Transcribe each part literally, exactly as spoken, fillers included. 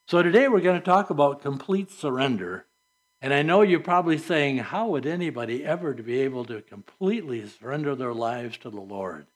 So today we're going to talk about complete surrender. And I know you're probably saying, how would anybody ever to be able to completely surrender their lives to the Lord?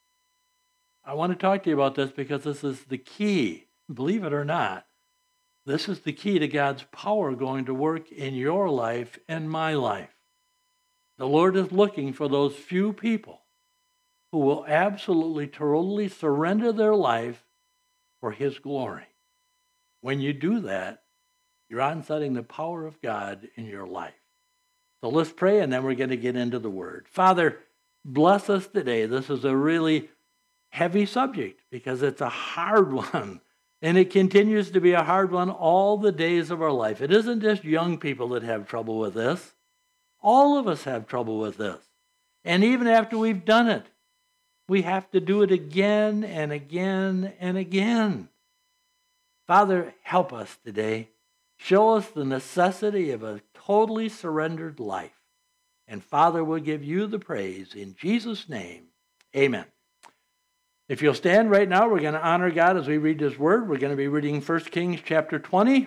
I want to talk to you about this because this is the key. Believe it or not, this is the key to God's power going to work in your life and my life. The Lord is looking for those few people who will absolutely, totally surrender their life for His glory. When you do that, you're onsetting the power of God in your life. So let's pray, and then we're going to get into the Word. Father, bless us today. This is a really heavy subject because it's a hard one, and it continues to be a hard one all the days of our life. It isn't just young people that have trouble with this. All of us have trouble with this. And even after we've done it, we have to do it again and again and again. Father, help us today. Show us the necessity of a totally surrendered life. And Father, we'll give you the praise in Jesus' name. Amen. If you'll stand right now, we're going to honor God as we read His Word. We're going to be reading First Kings chapter twenty.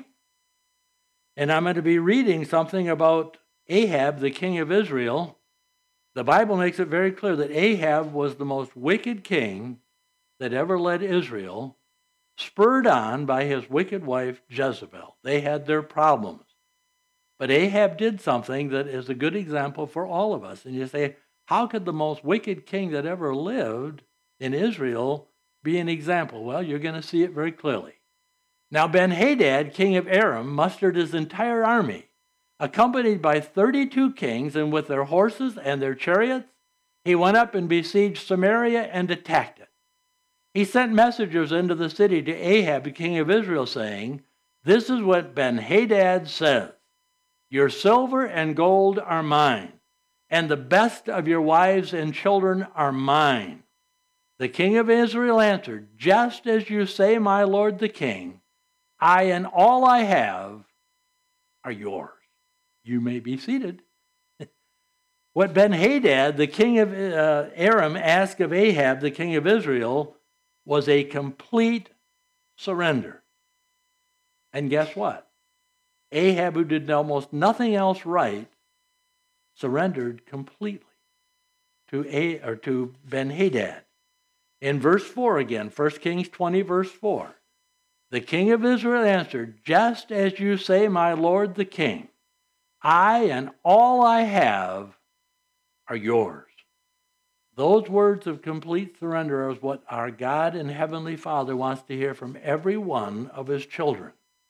And I'm going to be reading something about Ahab, the king of Israel. The Bible makes it very clear that Ahab was the most wicked king that ever led Israel, spurred on by his wicked wife Jezebel. They had their problems. But Ahab did something that is a good example for all of us. And you say, how could the most wicked king that ever lived in Israel be an example? Well, you're going to see it very clearly. Now Ben-Hadad, king of Aram, mustered his entire army, accompanied by thirty-two kings, and with their horses and their chariots, he went up and besieged Samaria and attacked it. He sent messengers into the city to Ahab, the king of Israel, saying, "This is what Ben-Hadad says, your silver and gold are mine, and the best of your wives and children are mine." The king of Israel answered, "Just as you say, my lord the king, I and all I have are yours." You may be seated. What Ben-Hadad, the king of uh, Aram, asked of Ahab, the king of Israel, was a complete surrender. And guess what? Ahab, who did almost nothing else right, surrendered completely to A, or to Ben-Hadad. In verse four again, First Kings twenty, verse four, the king of Israel answered, "Just as you say, my lord the king, I and all I have are yours." Those words of complete surrender is what our God and Heavenly Father wants to hear from every one of His children.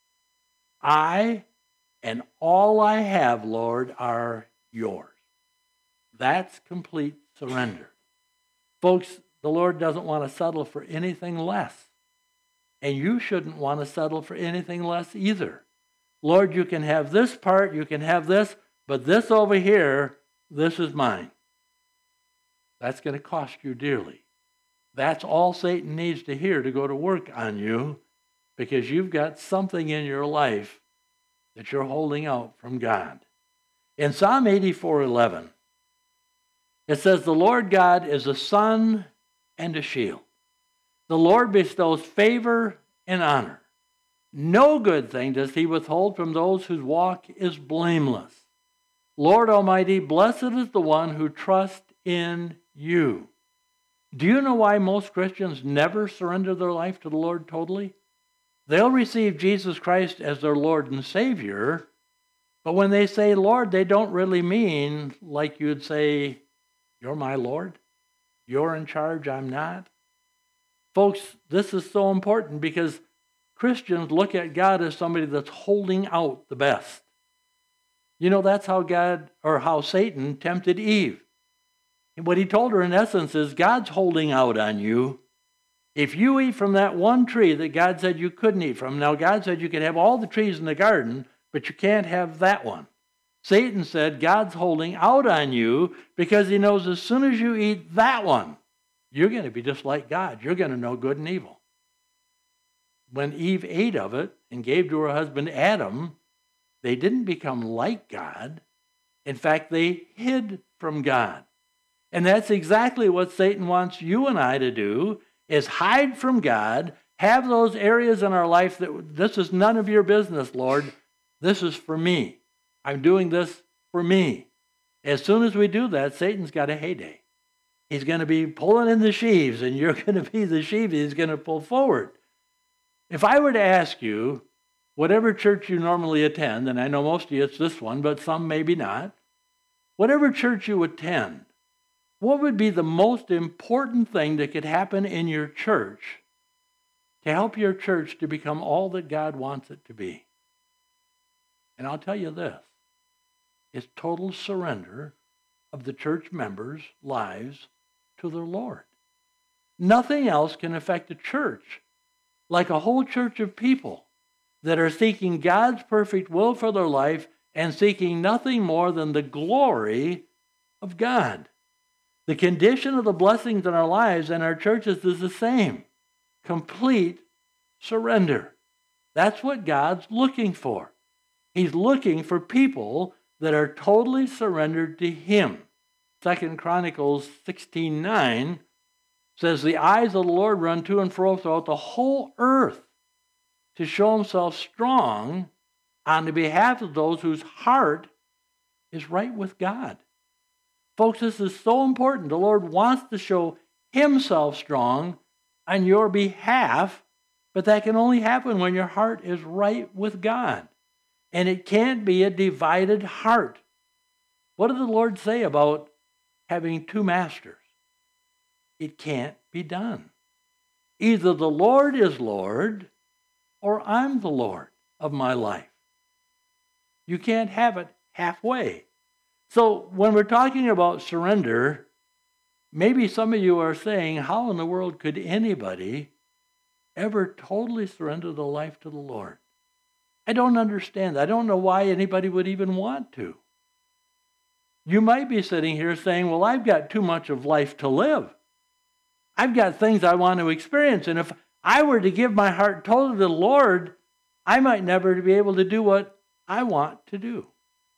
I and all I have, Lord, are yours. That's complete surrender. Folks, the Lord doesn't want to settle for anything less. And you shouldn't want to settle for anything less either. Lord, you can have this part, you can have this, but this over here, this is mine. That's going to cost you dearly. That's all Satan needs to hear to go to work on you, because you've got something in your life that you're holding out from God. In Psalm eighty-four eleven, it says, "The Lord God is a sun and a shield. The Lord bestows favor and honor. No good thing does He withhold from those whose walk is blameless. Lord Almighty, blessed is the one who trusts in you." Do you know why most Christians never surrender their life to the Lord totally? They'll receive Jesus Christ as their Lord and Savior, but when they say Lord, they don't really mean like you'd say, "You're my Lord, you're in charge, I'm not." Folks, this is so important because Christians look at God as somebody that's holding out the best. You know, that's how God, or how Satan tempted Eve. And what he told her in essence is, God's holding out on you. If you eat from that one tree that God said you couldn't eat from, now God said you could have all the trees in the garden, but you can't have that one. Satan said God's holding out on you because He knows as soon as you eat that one, you're going to be just like God. You're going to know good and evil. When Eve ate of it and gave to her husband Adam, they didn't become like God. In fact, they hid from God. And that's exactly what Satan wants you and I to do, is hide from God, have those areas in our life that this is none of your business, Lord. This is for me. I'm doing this for me. As soon as we do that, Satan's got a heyday. He's going to be pulling in the sheaves, and you're going to be the sheaves he's going to pull forward. If I were to ask you, whatever church you normally attend, and I know most of you it's this one, but some maybe not, whatever church you attend, what would be the most important thing that could happen in your church to help your church to become all that God wants it to be? And I'll tell you this, it's total surrender of the church members' lives to their Lord. Nothing else can affect a church like a whole church of people that are seeking God's perfect will for their life and seeking nothing more than the glory of God. The condition of the blessings in our lives and our churches is the same. Complete surrender. That's what God's looking for. He's looking for people that are totally surrendered to Him. Second Chronicles sixteen nine says, the eyes of the Lord run to and fro throughout the whole earth to show Himself strong on the behalf of those whose heart is right with God. Folks, this is so important. The Lord wants to show Himself strong on your behalf, but that can only happen when your heart is right with God. And it can't be a divided heart. What did the Lord say about having two masters? It can't be done. Either the Lord is Lord, or I'm the Lord of my life. You can't have it halfway. So when we're talking about surrender, maybe some of you are saying, how in the world could anybody ever totally surrender their life to the Lord? I don't understand. I don't know why anybody would even want to. You might be sitting here saying, well, I've got too much of life to live. I've got things I want to experience. And if I were to give my heart totally to the Lord, I might never be able to do what I want to do.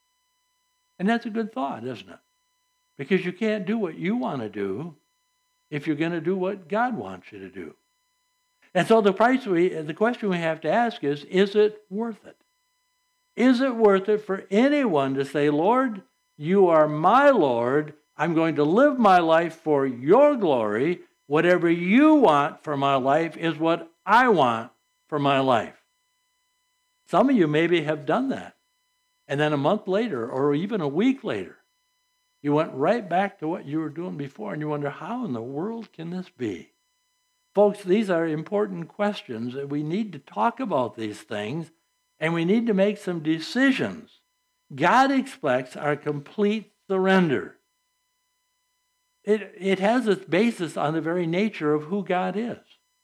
And that's a good thought, isn't it? Because you can't do what you want to do if you're going to do what God wants you to do. And so the price we, the question we have to ask is, is it worth it? Is it worth it for anyone to say, Lord, you are my Lord. I'm going to live my life for your glory. Whatever you want for my life is what I want for my life. Some of you maybe have done that. And then a month later, or even a week later, you went right back to what you were doing before, and you wonder, how in the world can this be? Folks, these are important questions, that we need to talk about these things, and we need to make some decisions. God expects our complete surrender. It, it has its basis on the very nature of who God is.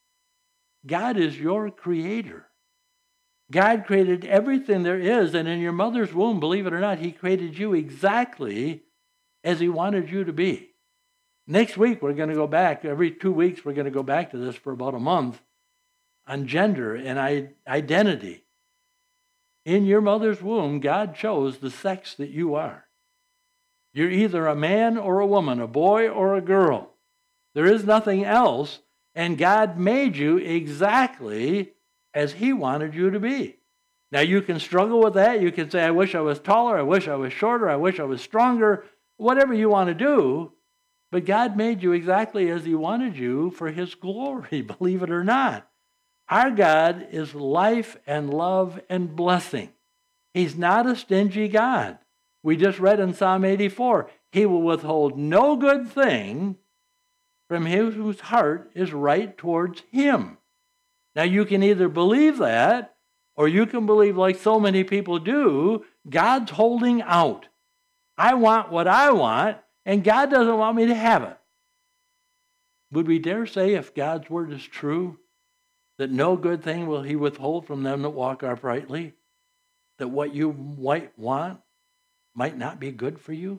God is your creator. God created everything there is, and in your mother's womb, believe it or not, He created you exactly as He wanted you to be. Next week, we're going to go back. Every two weeks, we're going to go back to this for about a month on gender and identity. In your mother's womb, God chose the sex that you are. You're either a man or a woman, a boy or a girl. There is nothing else, and God made you exactly as He wanted you to be. Now, you can struggle with that. You can say, I wish I was taller, I wish I was shorter, I wish I was stronger, whatever you want to do. But God made you exactly as He wanted you for His glory, believe it or not. Our God is life and love and blessing. He's not a stingy God. We just read in Psalm eighty-four, He will withhold no good thing from him whose heart is right towards Him. Now, you can either believe that, or you can believe, like so many people do, God's holding out. I want what I want, and God doesn't want me to have it. Would we dare say, if God's word is true, that no good thing will He withhold from them that walk uprightly? That what you might want might not be good for you?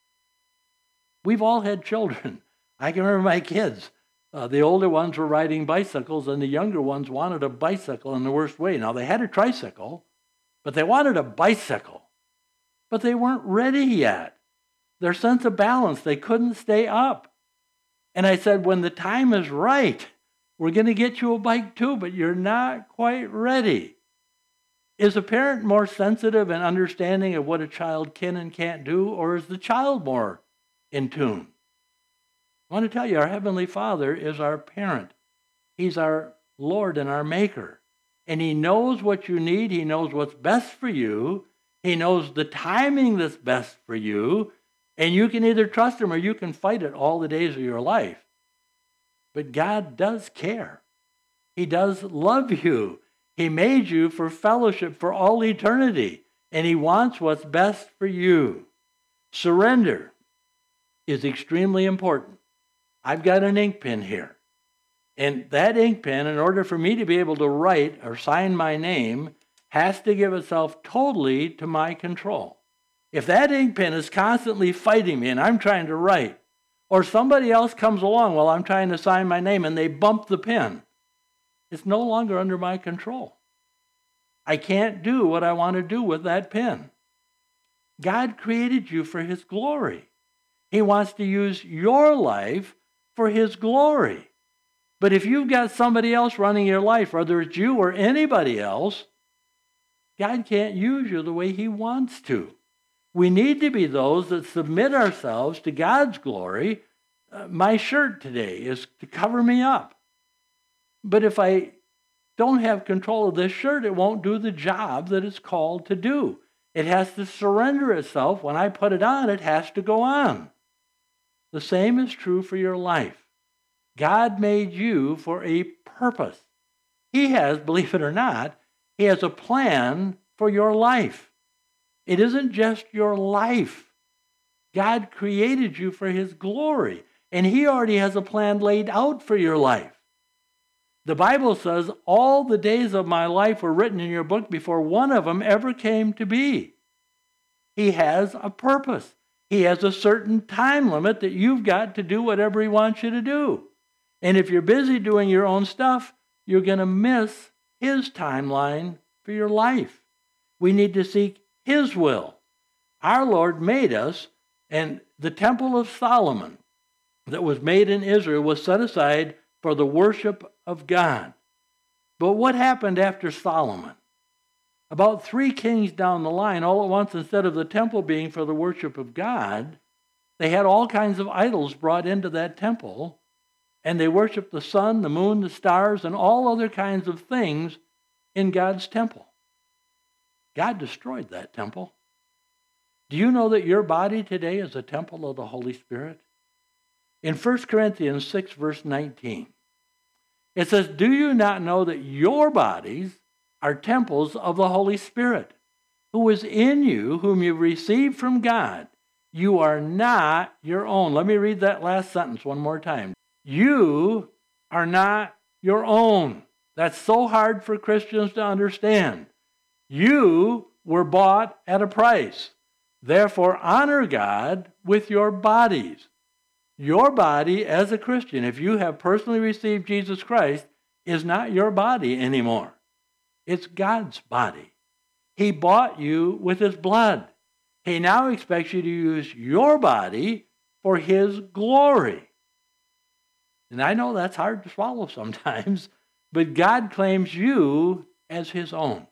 We've all had children. I can remember my kids. Uh, the older ones were riding bicycles, and the younger ones wanted a bicycle in the worst way. Now, they had a tricycle, but they wanted a bicycle. But they weren't ready yet. Their sense of balance, they couldn't stay up. And I said, when the time is right, We're going to get you a bike too, but you're not quite ready. Is a parent more sensitive and understanding of what a child can and can't do, or is the child more in tune? I want to tell you, our Heavenly Father is our parent. He's our Lord and our Maker. And He knows what you need. He knows what's best for you. He knows the timing that's best for you. And you can either trust Him or you can fight it all the days of your life. But God does care. He does love you. He made you for fellowship for all eternity, and He wants what's best for you. Surrender is extremely important. I've got an ink pen here, and that ink pen, in order for me to be able to write or sign my name, has to give itself totally to my control. If that ink pen is constantly fighting me and I'm trying to write, or somebody else comes along while I'm trying to sign my name and they bump the pen, it's no longer under my control. I can't do what I want to do with that pen. God created you for His glory. He wants to use your life for His glory. But if you've got somebody else running your life, whether it's you or anybody else, God can't use you the way He wants to. We need to be those that submit ourselves to God's glory. Uh, my shirt today is to cover me up. But if I don't have control of this shirt, it won't do the job that it's called to do. It has to surrender itself. When I put it on, it has to go on. The same is true for your life. God made you for a purpose. He has, believe it or not, He has a plan for your life. It isn't just your life. God created you for His glory, and He already has a plan laid out for your life. The Bible says, all the days of my life were written in your book before one of them ever came to be. He has a purpose. He has a certain time limit that you've got to do whatever He wants you to do. And if you're busy doing your own stuff, you're going to miss His timeline for your life. We need to seek His will. Our Lord made us, and the Temple of Solomon that was made in Israel was set aside for the worship of God. But what happened after Solomon? About three kings down the line, all at once, instead of the temple being for the worship of God, they had all kinds of idols brought into that temple, and they worshiped the sun, the moon, the stars, and all other kinds of things in God's temple. God destroyed that temple. Do you know that your body today is a temple of the Holy Spirit? In First Corinthians six, verse nineteen, it says, do you not know that your bodies are temples of the Holy Spirit, who is in you, whom you received from God? You are not your own. Let me read that last sentence one more time. You are not your own. That's so hard for Christians to understand. You were bought at a price. Therefore, honor God with your bodies. Your body as a Christian, if you have personally received Jesus Christ, is not your body anymore. It's God's body. He bought you with His blood. He now expects you to use your body for His glory. And I know that's hard to swallow sometimes, but God claims you as His own.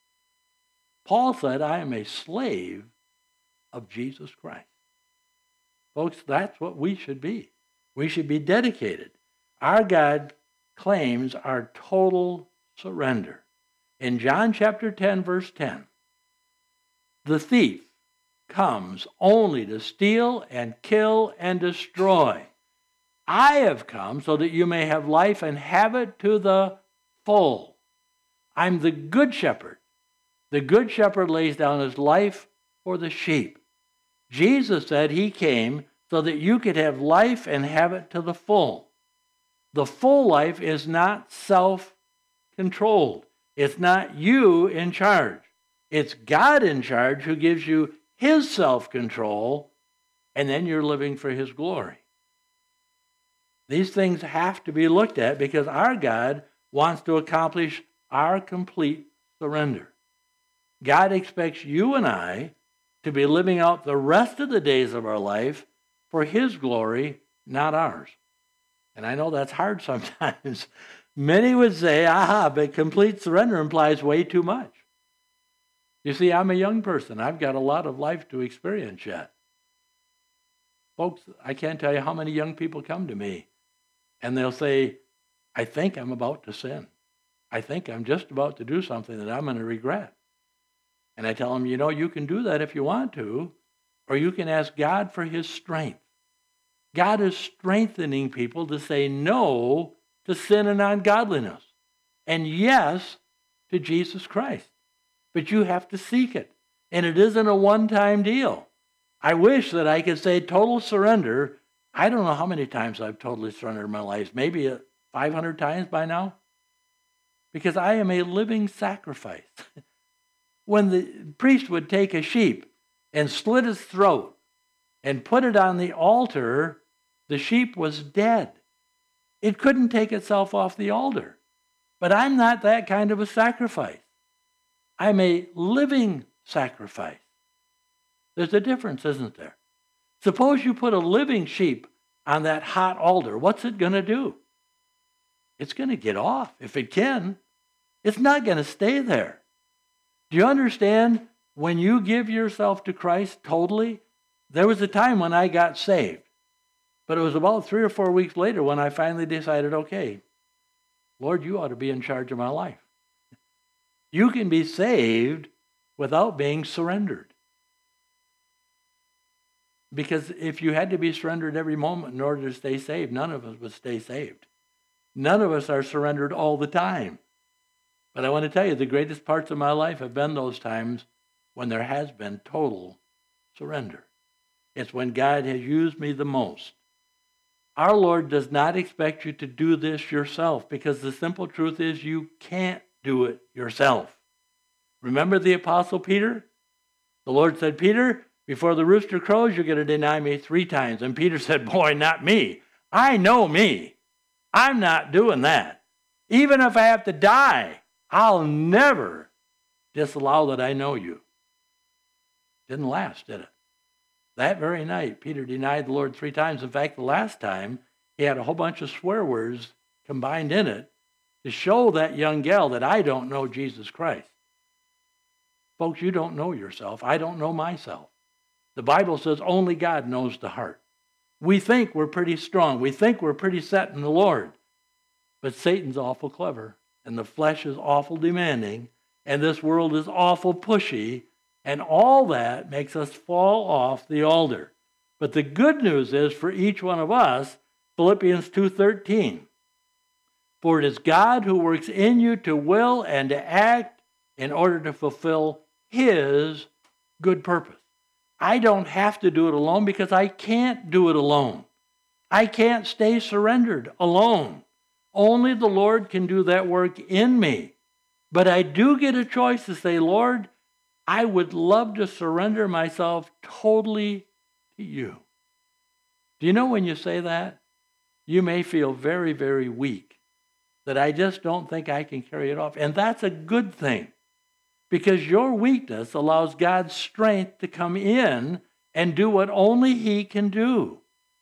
Paul said, I am a slave of Jesus Christ. Folks, that's what we should be. We should be dedicated. Our God claims our total surrender. In John chapter ten, verse ten, the thief comes only to steal and kill and destroy. I have come so that you may have life and have it to the full. I'm the good shepherd. The good shepherd lays down his life for the sheep. Jesus said He came so that you could have life and have it to the full. The full life is not self-controlled. It's not you in charge. It's God in charge who gives you His self-control, and then you're living for His glory. These things have to be looked at because our God wants to accomplish our complete surrender. God expects you and I to be living out the rest of the days of our life for His glory, not ours. And I know that's hard sometimes. Many would say, aha, but complete surrender implies way too much. You see, I'm a young person. I've got a lot of life to experience yet. Folks, I can't tell you how many young people come to me and they'll say, I think I'm about to sin. I think I'm just about to do something that I'm going to regret. And I tell them, you know, you can do that if you want to, or you can ask God for his strength. God is strengthening people to say no to sin and ungodliness, and yes to Jesus Christ. But you have to seek it, and it isn't a one-time deal. I wish that I could say total surrender. I don't know how many times I've totally surrendered my life, maybe five hundred times by now, because I am a living sacrifice. When the priest would take a sheep and slit its throat and put it on the altar, the sheep was dead. It couldn't take itself off the altar. But I'm not that kind of a sacrifice. I'm a living sacrifice. There's a difference, isn't there? Suppose you put a living sheep on that hot altar. What's it going to do? It's going to get off, if it can. It's not going to stay there. Do you understand? When you give yourself to Christ totally, there was a time when I got saved. But it was about three or four weeks later when I finally decided, okay, Lord, you ought to be in charge of my life. You can be saved without being surrendered. Because if you had to be surrendered every moment in order to stay saved, none of us would stay saved. None of us are surrendered all the time. But I want to tell you, the greatest parts of my life have been those times when there has been total surrender. It's when God has used me the most. Our Lord does not expect you to do this yourself, because the simple truth is you can't do it yourself. Remember the Apostle Peter? The Lord said, Peter, before the rooster crows, you're going to deny me three times. And Peter said, boy, not me. I know me. I'm not doing that. Even if I have to die, I'll never disallow that I know you. Didn't last, did it? That very night, Peter denied the Lord three times. In fact, the last time, he had a whole bunch of swear words combined in it to show that young gal that I don't know Jesus Christ. Folks, you don't know yourself. I don't know myself. The Bible says only God knows the heart. We think we're pretty strong. We think we're pretty set in the Lord. But Satan's awful clever, and the flesh is awful demanding, and this world is awful pushy, and all that makes us fall off the altar. But the good news is for each one of us, Philippians two thirteen. For it is God who works in you to will and to act in order to fulfill his good purpose. I don't have to do it alone because I can't do it alone. I can't stay surrendered alone. Only the Lord can do that work in me. But I do get a choice to say, Lord, I would love to surrender myself totally to you. Do you know when you say that? You may feel very, very weak, that I just don't think I can carry it off. And that's a good thing, because your weakness allows God's strength to come in and do what only he can do.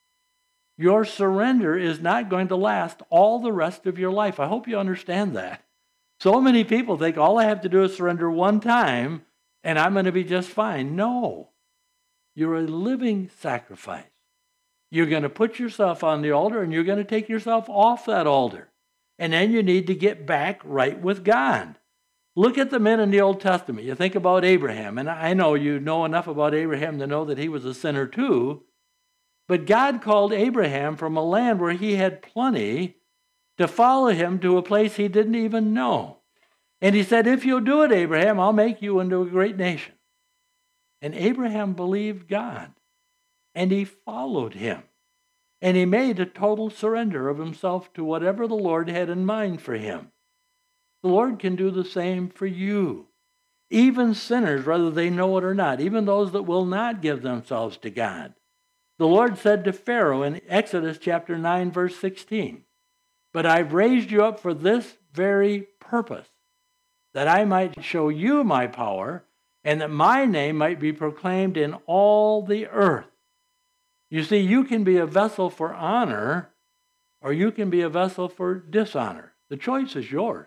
Your surrender is not going to last all the rest of your life. I hope you understand that. So many people think all I have to do is surrender one time and I'm going to be just fine. No. You're a living sacrifice. You're going to put yourself on the altar and you're going to take yourself off that altar. And then you need to get back right with God. Look at the men in the Old Testament. You think about Abraham, and I know you know enough about Abraham to know that he was a sinner too. But God called Abraham from a land where he had plenty to follow him to a place he didn't even know. And he said, if you'll do it, Abraham, I'll make you into a great nation. And Abraham believed God, and he followed him. And he made a total surrender of himself to whatever the Lord had in mind for him. The Lord can do the same for you. Even sinners, whether they know it or not, even those that will not give themselves to God. The Lord said to Pharaoh in Exodus chapter nine, verse sixteen, but I've raised you up for this very purpose, that I might show you my power, and that my name might be proclaimed in all the earth. You see, you can be a vessel for honor or you can be a vessel for dishonor. The choice is yours.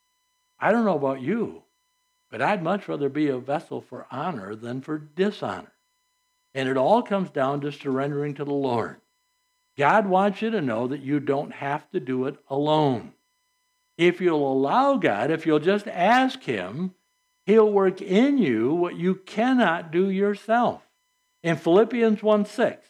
I don't know about you, but I'd much rather be a vessel for honor than for dishonor. And it all comes down to surrendering to the Lord. God wants you to know that you don't have to do it alone. If you'll allow God, if you'll just ask Him, He'll work in you what you cannot do yourself. In Philippians one six,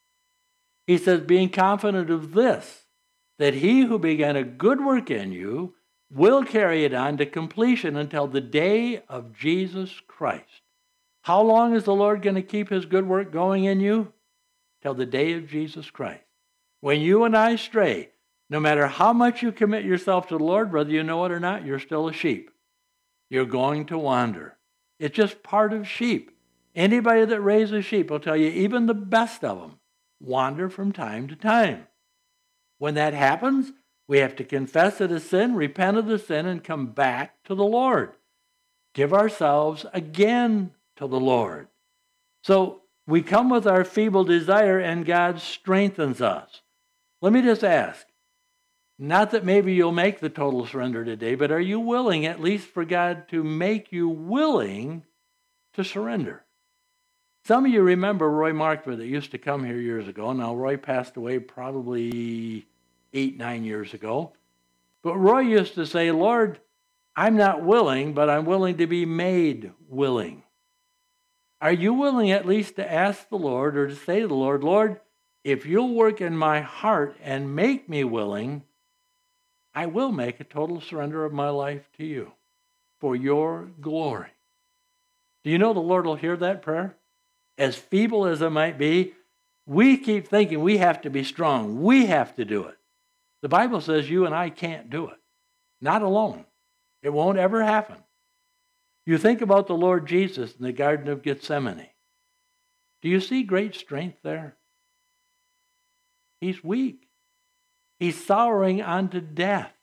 he says, being confident of this, that He who began a good work in you will carry it on to completion until the day of Jesus Christ. How long is the Lord going to keep His good work going in you? Till the day of Jesus Christ. When you and I stray, no matter how much you commit yourself to the Lord, whether you know it or not, you're still a sheep. You're going to wander. It's just part of sheep. Anybody that raises sheep will tell you, even the best of them wander from time to time. When that happens, we have to confess it as sin, repent of the sin, and come back to the Lord. Give ourselves again to the Lord. So we come with our feeble desire, and God strengthens us. Let me just ask, not that maybe you'll make the total surrender today, but are you willing at least for God to make you willing to surrender? Some of you remember Roy Markman that used to come here years ago. Now, Roy passed away probably eight, nine years ago. But Roy used to say, Lord, I'm not willing, but I'm willing to be made willing. Are you willing at least to ask the Lord or to say to the Lord, Lord, if you'll work in my heart and make me willing, I will make a total surrender of my life to you for your glory. Do you know the Lord will hear that prayer? As feeble as it might be, we keep thinking we have to be strong. We have to do it. The Bible says you and I can't do it. Not alone. It won't ever happen. You think about the Lord Jesus in the Garden of Gethsemane. Do you see great strength there? He's weak. He's souring unto death.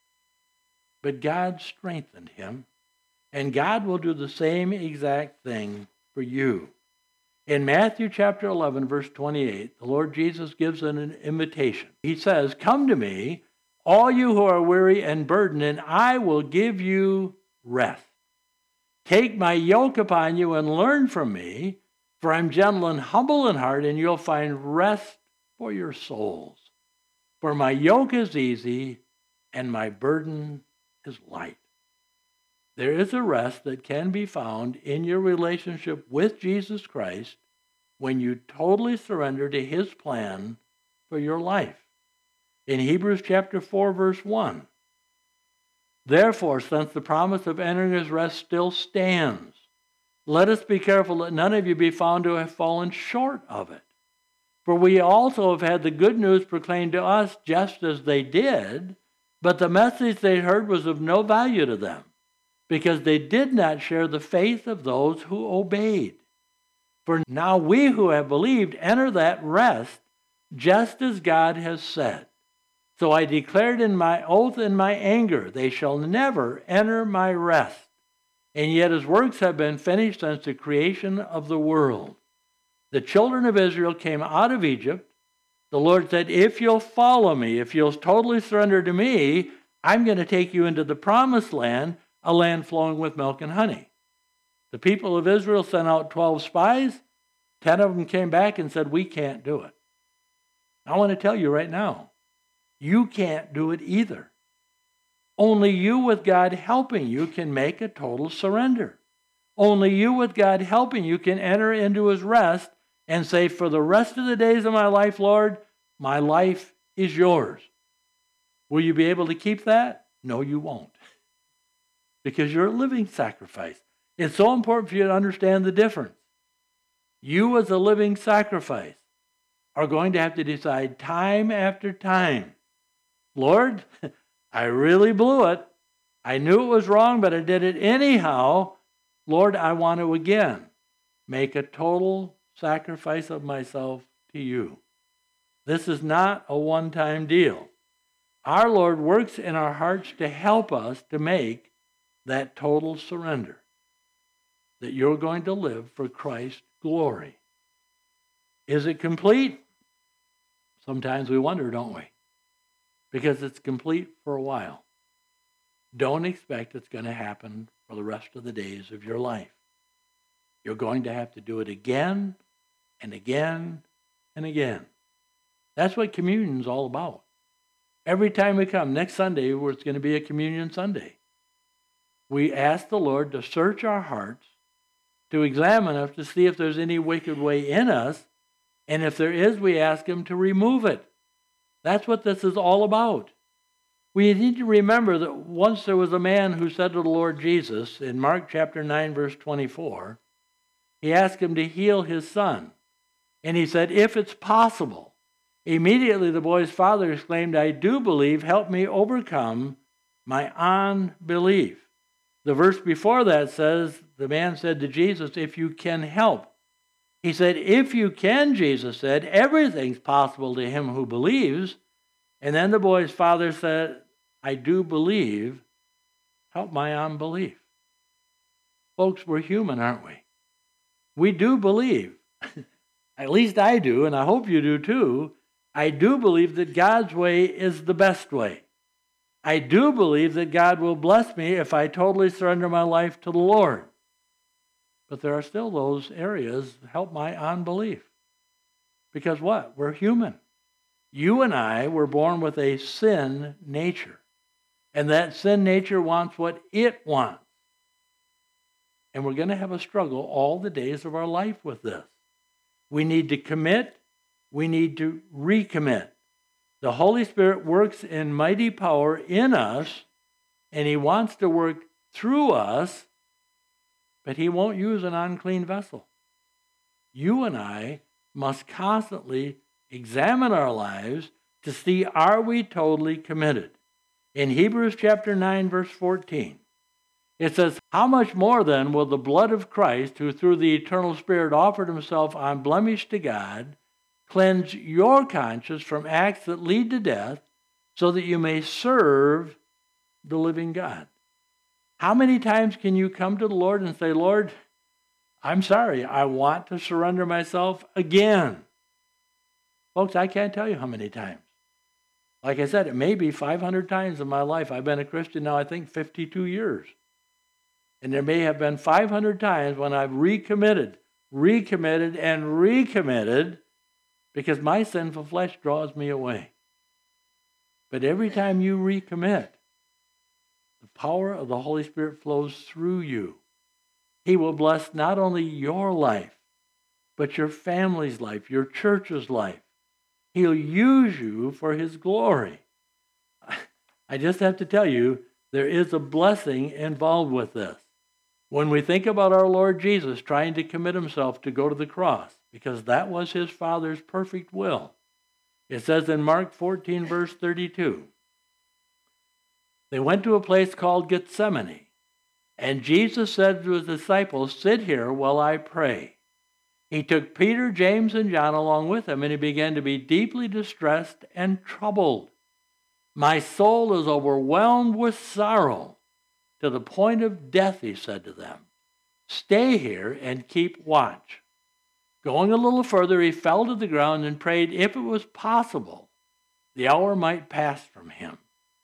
But God strengthened him. And God will do the same exact thing for you. In Matthew chapter eleven, verse twenty-eight, the Lord Jesus gives an invitation. He says, come to me, all you who are weary and burdened, and I will give you rest. Take my yoke upon you and learn from me, for I'm gentle and humble in heart, and you'll find rest for your souls. For my yoke is easy, and my burden is light. There is a rest that can be found in your relationship with Jesus Christ when you totally surrender to His plan for your life. In Hebrews chapter four, verse one, therefore, since the promise of entering His rest still stands, let us be careful that none of you be found to have fallen short of it. For we also have had the good news proclaimed to us just as they did, but the message they heard was of no value to them, because they did not share the faith of those who obeyed. For now we who have believed enter that rest, just as God has said. So I declared in my oath and my anger, they shall never enter my rest. And yet His works have been finished since the creation of the world. The children of Israel came out of Egypt. The Lord said, if you'll follow me, if you'll totally surrender to me, I'm going to take you into the promised land, a land flowing with milk and honey. The people of Israel sent out twelve spies. Ten of them came back and said, we can't do it. I want to tell you right now, you can't do it either. Only you with God helping you can make a total surrender. Only you with God helping you can enter into His rest and say, for the rest of the days of my life, Lord, my life is yours. Will you be able to keep that? No, you won't. Because you're a living sacrifice. It's so important for you to understand the difference. You as a living sacrifice are going to have to decide time after time, Lord, I really blew it. I knew it was wrong, but I did it anyhow. Lord, I want to again make a total sacrifice of myself to you. This is not a one-time deal. Our Lord works in our hearts to help us to make that total surrender, that you're going to live for Christ's glory. Is it complete? Sometimes we wonder, don't we? because it's complete for a while. Don't expect it's going to happen for the rest of the days of your life. You're going to have to do it again and again and again. That's what communion's all about. Every time we come, next Sunday, where it's going to be a communion Sunday, we ask the Lord to search our hearts, to examine us, to see if there's any wicked way in us, and if there is, we ask Him to remove it. That's what this is all about. We need to remember that once there was a man who said to the Lord Jesus, in Mark chapter nine, verse twenty-four, he asked Him to heal his son. And he said, if it's possible. Immediately the boy's father exclaimed, I do believe, help me overcome my unbelief. The verse before that says, the man said to Jesus, if you can help. He said, if you can, Jesus said, everything's possible to him who believes. And then the boy's father said, I do believe, help my unbelief. Folks, we're human, aren't we? We do believe. At least I do, and I hope you do too. I do believe that God's way is the best way. I do believe that God will bless me if I totally surrender my life to the Lord. But there are still those areas that help my unbelief. Because what? We're human. You and I were born with a sin nature. And that sin nature wants what it wants. And we're going to have a struggle all the days of our life with this. We need to commit. We need to recommit. The Holy Spirit works in mighty power in us, and He wants to work through us, but He won't use an unclean vessel. You and I must constantly examine our lives to see, are we totally committed? In Hebrews chapter nine, verse fourteen, it says, how much more then will the blood of Christ, who through the eternal Spirit offered Himself unblemished to God, cleanse your conscience from acts that lead to death, so that you may serve the living God? How many times can you come to the Lord and say, Lord, I'm sorry, I want to surrender myself again? Folks, I can't tell you how many times. Like I said, it may be five hundred times in my life. I've been a Christian now, I think, fifty-two years. And there may have been five hundred times when I've recommitted, recommitted, and recommitted, because my sinful flesh draws me away. But every time you recommit, the power of the Holy Spirit flows through you. He will bless not only your life, but your family's life, your church's life. He'll use you for His glory. I just have to tell you, there is a blessing involved with this. When we think about our Lord Jesus trying to commit Himself to go to the cross, because that was His Father's perfect will. It says in Mark fourteen, verse thirty-two, they went to a place called Gethsemane, and Jesus said to His disciples, sit here while I pray. He took Peter, James, and John along with Him, and He began to be deeply distressed and troubled. My soul is overwhelmed with sorrow, to the point of death, He said to them. Stay here and keep watch. Going a little further, He fell to the ground and prayed if it was possible, the hour might pass from Him.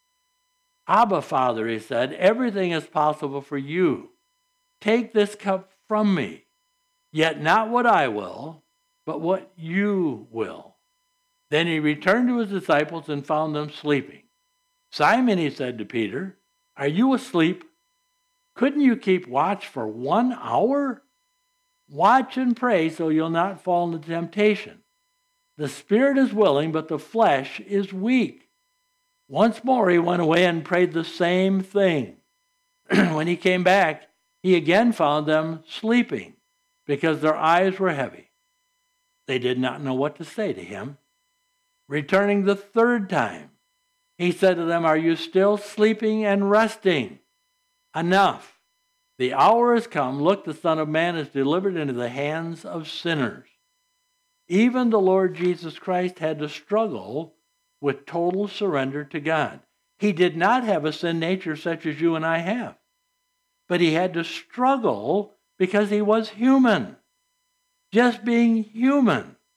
Abba, Father, He said, everything is possible for you. Take this cup from me, yet not what I will, but what you will. Then He returned to His disciples and found them sleeping. Simon, He said to Peter, are you asleep? Couldn't you keep watch for one hour? Watch and pray so you'll not fall into temptation. The spirit is willing, but the flesh is weak. Once more He went away and prayed the same thing. When He came back, He again found them sleeping, because their eyes were heavy. They did not know what to say to Him. Returning the third time, He said to them, are you still sleeping and resting? Enough. The hour has come. Look, the Son of Man is delivered into the hands of sinners. Even the Lord Jesus Christ had to struggle with total surrender to God. He did not have a sin nature such as you and I have. But He had to struggle because He was human. Just being human.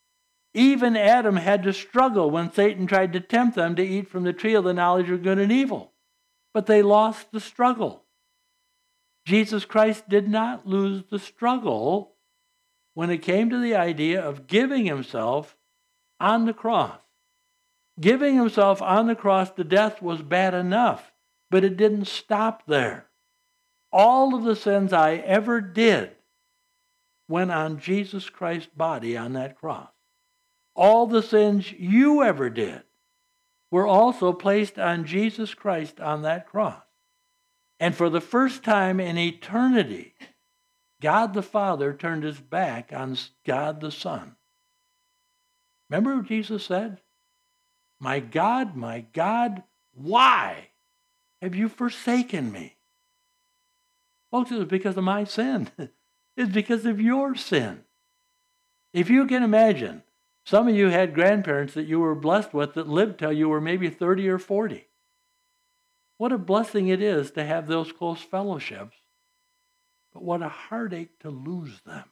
Even Adam had to struggle when Satan tried to tempt them to eat from the tree of the knowledge of good and evil. But they lost the struggle. Jesus Christ did not lose the struggle when it came to the idea of giving himself on the cross. Giving himself on the cross to death was bad enough, but it didn't stop there. All of the sins I ever did went on Jesus Christ's body on that cross. All the sins you ever did were also placed on Jesus Christ on that cross. And for the first time in eternity, God the Father turned his back on God the Son. Remember what Jesus said? My God, my God, why have you forsaken me? Folks, it was because of my sin. It's because of your sin. If you can imagine, some of you had grandparents that you were blessed with that lived till you were maybe thirty or forty. What a blessing it is to have those close fellowships, but what a heartache to lose them.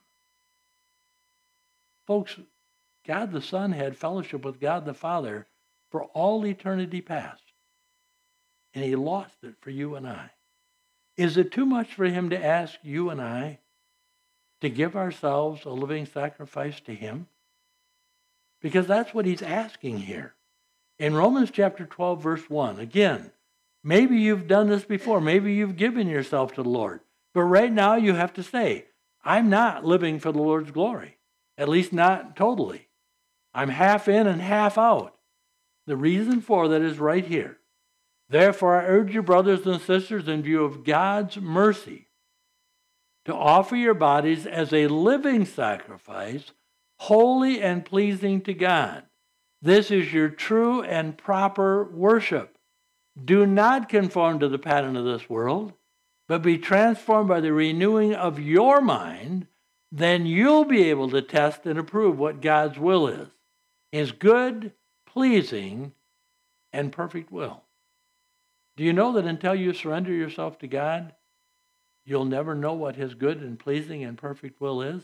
Folks, God the Son had fellowship with God the Father for all eternity past, and he lost it for you and I. Is it too much for him to ask you and I to give ourselves a living sacrifice to him? Because that's what he's asking here. In Romans chapter twelve, verse one, again, maybe you've done this before. Maybe you've given yourself to the Lord. But right now you have to say, I'm not living for the Lord's glory. At least not totally. I'm half in and half out. The reason for that is right here. Therefore, I urge you, brothers and sisters, in view of God's mercy, to offer your bodies as a living sacrifice, holy and pleasing to God. This is your true and proper worship. Do not conform to the pattern of this world, but be transformed by the renewing of your mind. Then you'll be able to test and approve what God's will is, his good, pleasing, and perfect will. Do you know that until you surrender yourself to God, you'll never know what his good and pleasing and perfect will is?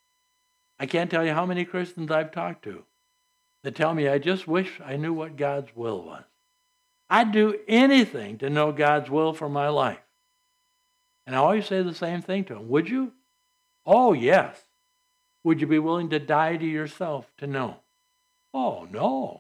I can't tell you how many Christians I've talked to that tell me, I just wish I knew what God's will was. I'd do anything to know God's will for my life. And I always say the same thing to them. Would you? Oh, yes. Would you be willing to die to yourself to know? Oh, no.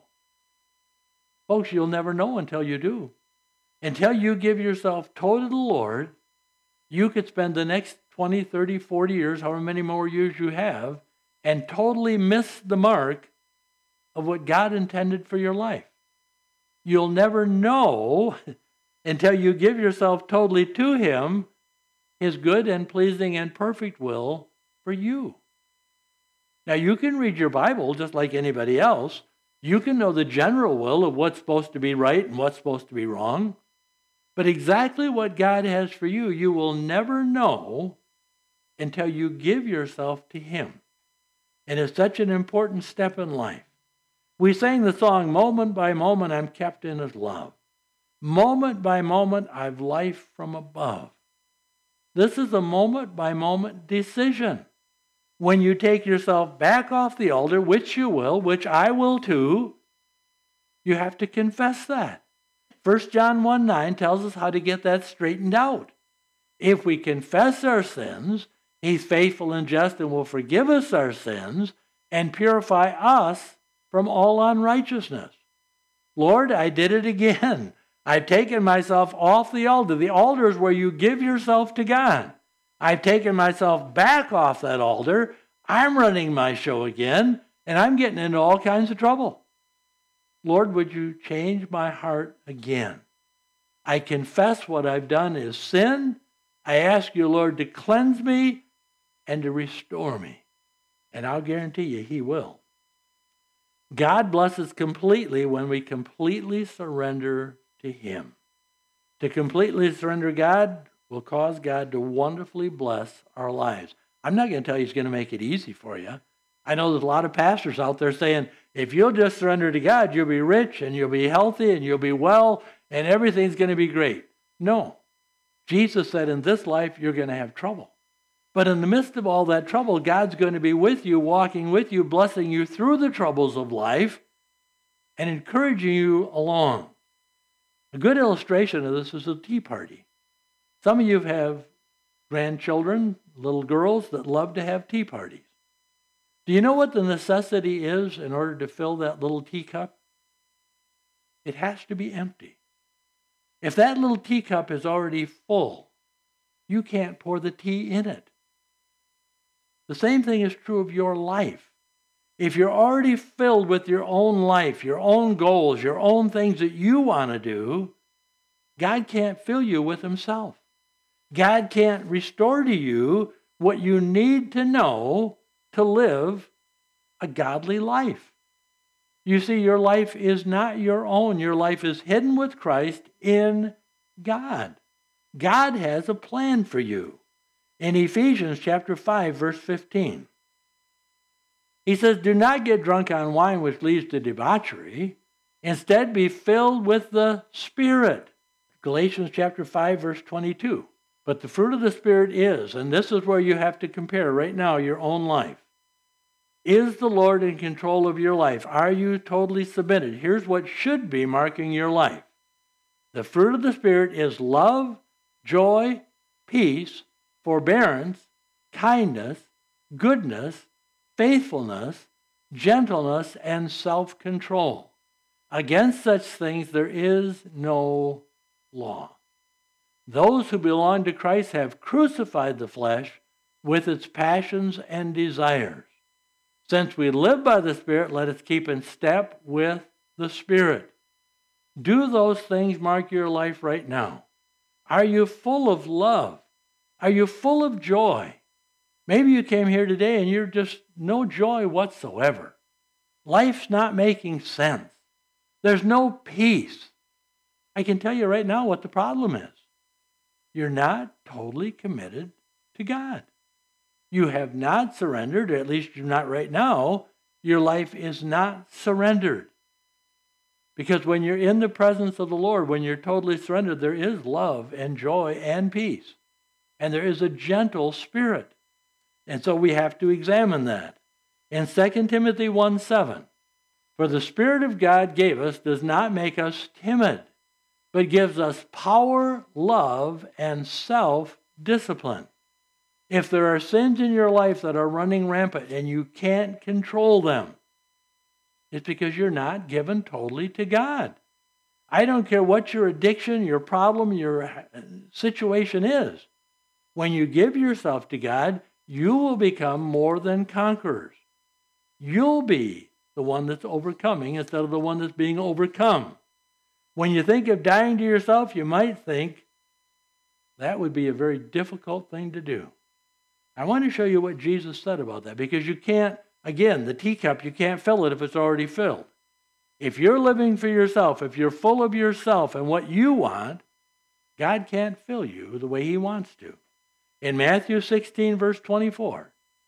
Folks, you'll never know until you do. Until you give yourself totally to the Lord, you could spend the next twenty, thirty, forty years, however many more years you have, and totally miss the mark of what God intended for your life. You'll never know until you give yourself totally to him, his good and pleasing and perfect will for you. Now, you can read your Bible just like anybody else. You can know the general will of what's supposed to be right and what's supposed to be wrong. But exactly what God has for you, you will never know until you give yourself to him. And it's such an important step in life. We sang the song, moment by moment I'm kept in his love. Moment by moment I've life from above. This is a moment by moment decision. When you take yourself back off the altar, which you will, which I will too, you have to confess that. First John one nine tells us how to get that straightened out. If we confess our sins, he's faithful and just and will forgive us our sins and purify us from all unrighteousness. Lord, I did it again. I've taken myself off the altar. The altar is where you give yourself to God. I've taken myself back off that altar. I'm running my show again, and I'm getting into all kinds of trouble. Lord, would you change my heart again? I confess what I've done is sin. I ask you, Lord, to cleanse me and to restore me. And I'll guarantee you, he will. God blesses completely when we completely surrender to him. To completely surrender God will cause God to wonderfully bless our lives. I'm not going to tell you he's going to make it easy for you. I know there's a lot of pastors out there saying, if you'll just surrender to God, you'll be rich and you'll be healthy and you'll be well and everything's going to be great. No. Jesus said in this life, you're going to have trouble. But in the midst of all that trouble, God's going to be with you, walking with you, blessing you through the troubles of life, and encouraging you along. A good illustration of this is a tea party. Some of you have grandchildren, little girls that love to have tea parties. Do you know what the necessity is in order to fill that little teacup? It has to be empty. If that little teacup is already full, you can't pour the tea in it. The same thing is true of your life. If you're already filled with your own life, your own goals, your own things that you want to do, God can't fill you with himself. God can't restore to you what you need to know to live a godly life. You see, your life is not your own. Your life is hidden with Christ in God. God has a plan for you. In Ephesians chapter five, verse fifteen, he says, "Do not get drunk on wine which leads to debauchery. Instead, be filled with the Spirit." Galatians chapter five, verse twenty-two. But the fruit of the Spirit is, and this is where you have to compare right now your own life. Is the Lord in control of your life? Are you totally submitted? Here's what should be marking your life. The fruit of the Spirit is love, joy, peace, forbearance, kindness, goodness, faithfulness, gentleness, and self-control. Against such things there is no law. Those who belong to Christ have crucified the flesh with its passions and desires. Since we live by the Spirit, let us keep in step with the Spirit. Do those things mark your life right now? Are you full of love? Are you full of joy? Maybe you came here today and you're just no joy whatsoever. Life's not making sense. There's no peace. I can tell you right now what the problem is. You're not totally committed to God. You have not surrendered, or at least you're not right now. Your life is not surrendered. Because when you're in the presence of the Lord, when you're totally surrendered, there is love and joy and peace. And there is a gentle spirit. And so we have to examine that. In Second Timothy one seven, "For the Spirit of God gave us does not make us timid, but gives us power, love, and self-discipline." If there are sins in your life that are running rampant and you can't control them, it's because you're not given totally to God. I don't care what your addiction, your problem, your situation is. When you give yourself to God, you will become more than conquerors. You'll be the one that's overcoming instead of the one that's being overcome. When you think of dying to yourself, you might think that would be a very difficult thing to do. I want to show you what Jesus said about that, because you can't, again, the teacup, you can't fill it if it's already filled. If you're living for yourself, if you're full of yourself and what you want, God can't fill you the way he wants to. In Matthew sixteen, verse twenty-four,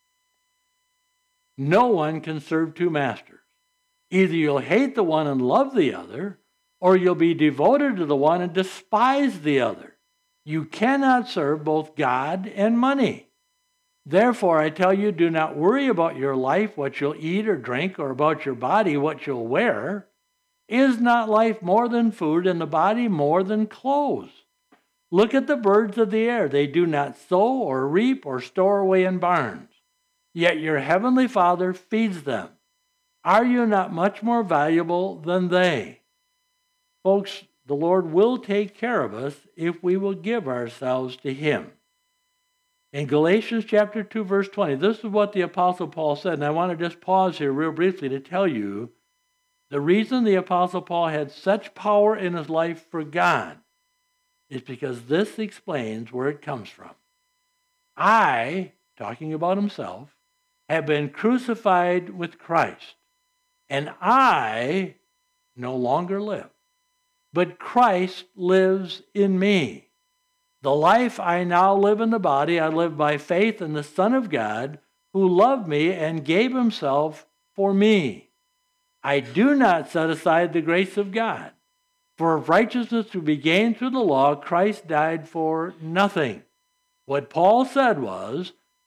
"No one can serve two masters. Either you'll hate the one and love the other, or you'll be devoted to the one and despise the other. You cannot serve both God and money. Therefore, I tell you, do not worry about your life, what you'll eat or drink, or about your body, what you'll wear. Is not life more than food, and the body more than clothes? Look at the birds of the air. They do not sow or reap or store away in barns. Yet your heavenly Father feeds them. Are you not much more valuable than they?" Folks, the Lord will take care of us if we will give ourselves to him. In Galatians chapter two, verse twenty, this is what the Apostle Paul said, and I want to just pause here real briefly to tell you the reason the Apostle Paul had such power in his life for God is because this explains where it comes from. "I," talking about himself, "have been crucified with Christ, and I no longer live, but Christ lives in me. The life I now live in the body, I live by faith in the Son of God, who loved me and gave himself for me. I do not set aside the grace of God. For if righteousness to be gained through the law, Christ died for nothing." What Paul said was,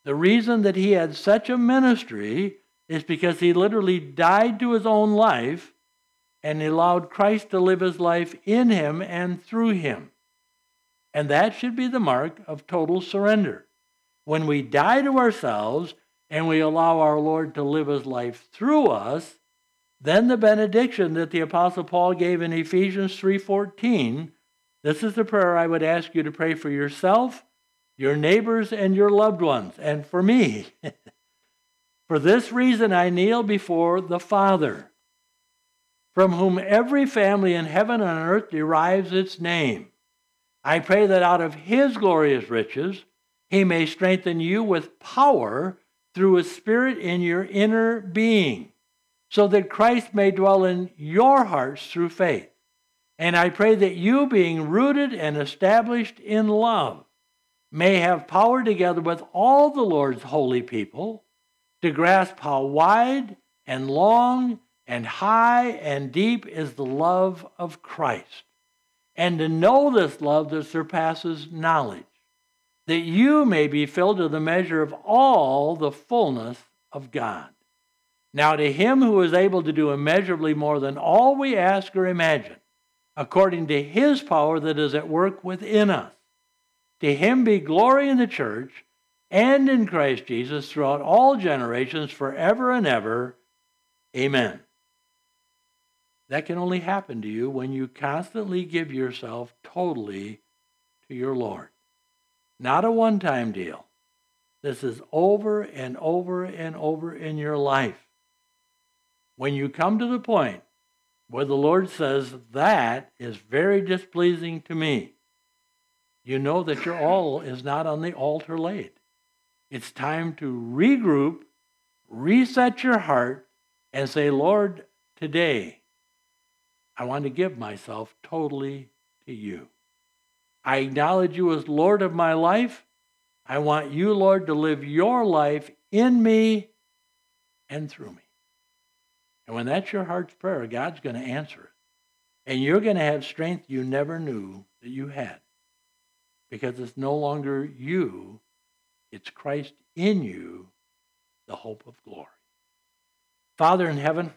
The reason that he had such a ministry is because he literally died to his own life and allowed Christ to live his life in him and through him. And that should be the mark of total surrender. When we die to ourselves and we allow our Lord to live his life through us, then the benediction that the Apostle Paul gave in Ephesians three fourteen, this is the prayer I would ask you to pray for yourself, your neighbors, and your loved ones, and for me. For this reason I kneel before the Father, from whom every family in heaven and earth derives its name. I pray that out of his glorious riches he may strengthen you with power through his Spirit in your inner being, so that Christ may dwell in your hearts through faith. And I pray that you, being rooted and established in love, may have power together with all the Lord's holy people to grasp how wide and long and high and deep is the love of Christ, and to know this love that surpasses knowledge, that you may be filled to the measure of all the fullness of God. Now to him who is able to do immeasurably more than all we ask or imagine, according to his power that is at work within us, to him be glory in the church and in Christ Jesus throughout all generations, forever and ever. Amen. That can only happen to you when you constantly give yourself totally to your Lord. Not a one-time deal. This is over and over and over in your life. When you come to the point where the Lord says, that is very displeasing to me, you know that your all is not on the altar laid. It's time to regroup, reset your heart, and say, Lord, today I want to give myself totally to you. I acknowledge you as Lord of my life. I want you, Lord, to live your life in me and through me. And when that's your heart's prayer, God's going to answer it. And you're going to have strength you never knew that you had. Because it's no longer you, it's Christ in you, the hope of glory. Father in heaven,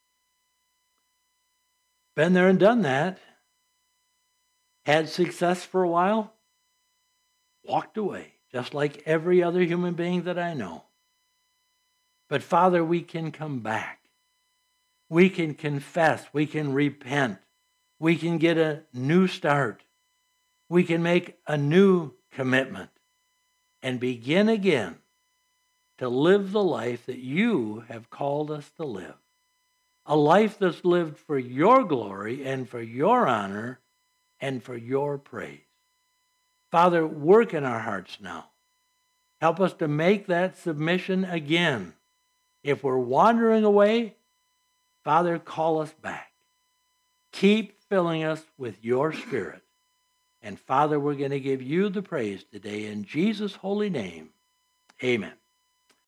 been there and done that, had success for a while, walked away, just like every other human being that I know. But Father, we can come back. We can confess. We can repent. We can get a new start. We can make a new commitment and begin again to live the life that you have called us to live. A life that's lived for your glory and for your honor and for your praise. Father, work in our hearts now. Help us to make that submission again. If we're wandering away, Father, call us back. Keep filling us with your Spirit. And Father, we're going to give you the praise today in Jesus' holy name. Amen.